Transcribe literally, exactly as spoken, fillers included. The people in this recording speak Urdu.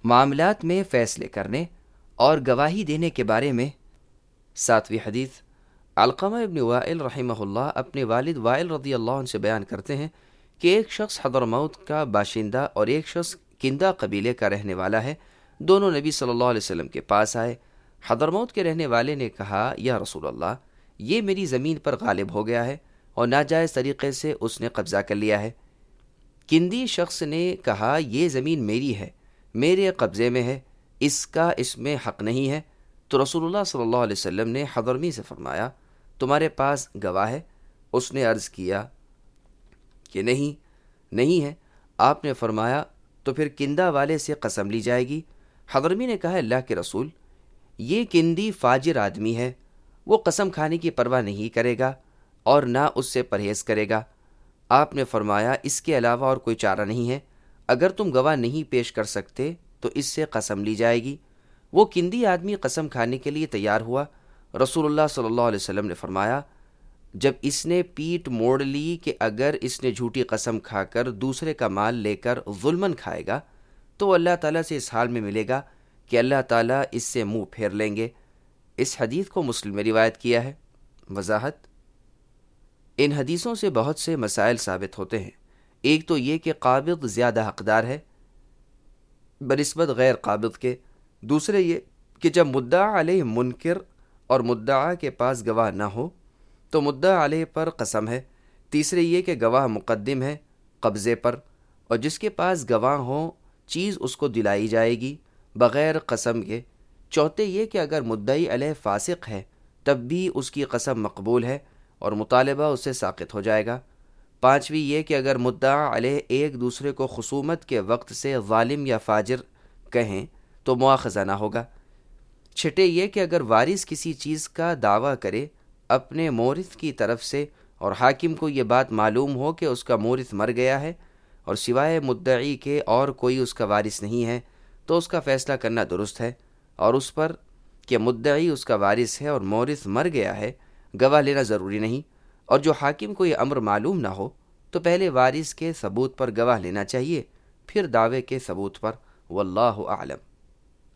معاملات میں فیصلے کرنے اور گواہی دینے کے بارے میں۔ ساتویں حدیث، علقمہ ابن وائل رحمہ اللہ اپنے والد وائل رضی اللہ عنہ سے بیان کرتے ہیں کہ ایک شخص حضرموت کا باشندہ اور ایک شخص کندہ قبیلے کا رہنے والا ہے، دونوں نبی صلی اللہ علیہ وسلم کے پاس آئے۔ حضرموت کے رہنے والے نے کہا، یا رسول اللہ، یہ میری زمین پر غالب ہو گیا ہے اور ناجائز طریقے سے اس نے قبضہ کر لیا ہے۔ کندی شخص نے کہا، یہ زمین میری ہے، میرے قبضے میں ہے، اس کا اس میں حق نہیں ہے۔ تو رسول اللہ صلی اللہ علیہ وسلم نے حضرمی سے فرمایا، تمہارے پاس گواہ ہے؟ اس نے عرض کیا کہ نہیں نہیں ہے۔ آپ نے فرمایا، تو پھر کندہ والے سے قسم لی جائے گی۔ حضرمی نے کہا، اللہ کے رسول، یہ کندی فاجر آدمی ہے، وہ قسم کھانے کی پرواہ نہیں کرے گا اور نہ اس سے پرہیز کرے گا۔ آپ نے فرمایا، اس کے علاوہ اور کوئی چارہ نہیں ہے، اگر تم گواہ نہیں پیش کر سکتے تو اس سے قسم لی جائے گی۔ وہ کندی آدمی قسم کھانے کے لیے تیار ہوا۔ رسول اللہ صلی اللہ علیہ وسلم نے فرمایا، جب اس نے پیٹ موڑ لی کہ اگر اس نے جھوٹی قسم کھا کر دوسرے کا مال لے کر ظلمن کھائے گا تو اللہ تعالیٰ سے اس حال میں ملے گا کہ اللہ تعالیٰ اس سے منہ پھیر لیں گے۔ اس حدیث کو مسلم میں روایت کیا ہے۔ وضاحت، ان حدیثوں سے بہت سے مسائل ثابت ہوتے ہیں۔ ایک تو یہ کہ قابض زیادہ حقدار ہے بنسبت غیر قابض کے۔ دوسرے یہ کہ جب مدعا علیہ منکر اور مدعا کے پاس گواہ نہ ہو تو مدعا علیہ پر قسم ہے۔ تیسرے یہ کہ گواہ مقدم ہے قبضے پر، اور جس کے پاس گواہ ہوں چیز اس کو دلائی جائے گی بغیر قسم کے۔ چوتھے یہ کہ اگر مدعی علیہ فاسق ہے تب بھی اس کی قسم مقبول ہے اور مطالبہ اس سے ساقط ہو جائے گا۔ پانچویں یہ کہ اگر مدعا علیہ ایک دوسرے کو خصومت کے وقت سے ظالم یا فاجر کہیں تو مواخذہ نہ ہوگا۔ چھٹے یہ کہ اگر وارث کسی چیز کا دعویٰ کرے اپنے مورث کی طرف سے اور حاکم کو یہ بات معلوم ہو کہ اس کا مورث مر گیا ہے اور سوائے مدعی کے اور کوئی اس کا وارث نہیں ہے تو اس کا فیصلہ کرنا درست ہے، اور اس پر کہ مدعی اس کا وارث ہے اور مورث مر گیا ہے گواہ لینا ضروری نہیں۔ اور جو حاکم کو یہ امر معلوم نہ ہو تو پہلے وارث کے ثبوت پر گواہ لینا چاہیے، پھر دعوے کے ثبوت پر۔ واللہ اعلم۔